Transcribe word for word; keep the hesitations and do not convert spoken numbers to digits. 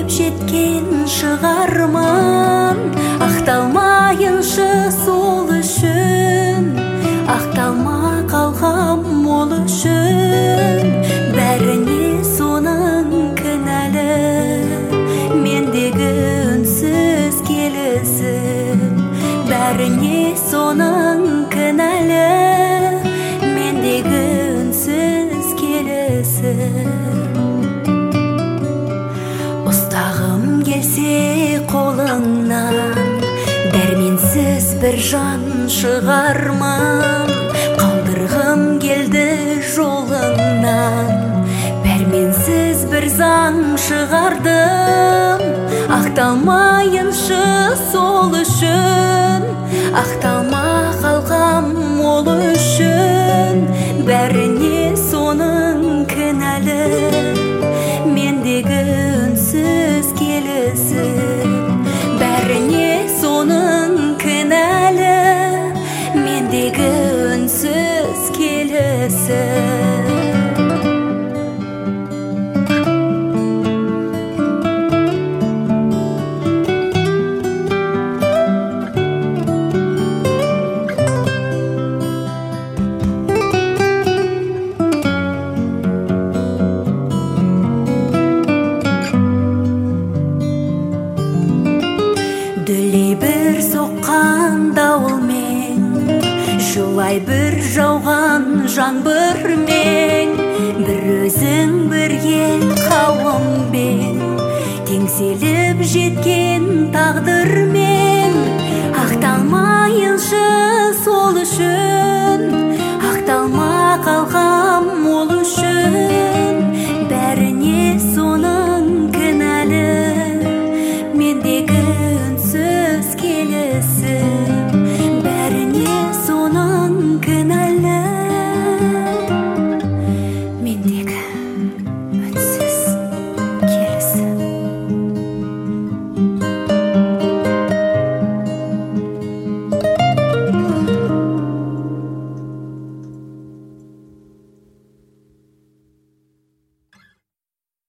теңселіп жеткен шығарман, ақталмайыншы сол үшін, ақталма қалғам ол үшін. Бәріне соның кінәлі мендегі үнсіз келісім, бәріне соның кінәлі мендегі үнсіз келісім. Ұстағым келсе қолыңнан, дәрменсіз бір жан шығарман, қалдырғым келді жолыңнан, пәрменсіз бір заң шығардым. Ақталмайыншы сол үшін, ақталма қалғам ол үшін. Бәріне соның кінәлі мендегі үнсіз келісім, бәріне соның кінәлі мендегі үнсіз келісім. Дүлей бір соққан дауылмен, жылай бір жауған жаңбырмен, бір өзің бірге қауыммен, теңселіп жеткен тағдырмен.